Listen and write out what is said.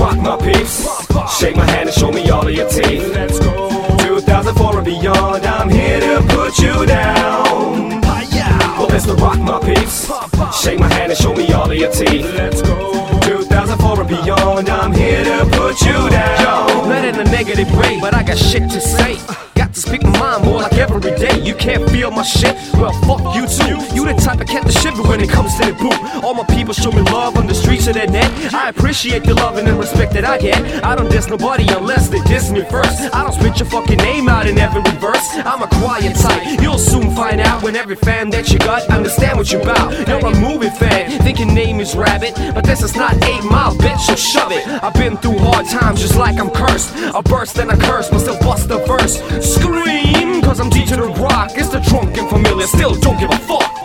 rock, my peeps. Shake my hand and show me all of your teeth. Let's go. 2004 and beyond, I'm here to put you down. Well, it's the rock, my peeps. Shake my hand and show me all of your teeth. Let's go. 2004 and beyond, I'm here to put you down. Yo, not in a negative way, but I got shit to say. Got to speak my mind more like every day. You can't feel my shit? Well, fuck you too. You the type of cat to shiver when it comes to the boot. All my people show me love on the streets of the net. I appreciate the love and the respect that I get. I don't diss nobody unless they diss me first. I don't spit your fucking name out in every verse. I'm a quiet type. You'll soon find out when every fan that you got understand what you bout. You're a movie fan, think your name is Rabbit, but this is not 8 Mile, bitch, so shove it. I've been through hard times just like I'm cursed. A burst and a curse, but still bust the verse. Scream, cause I'm G to the rock. It's the drunk and familiar, still don't give a fuck.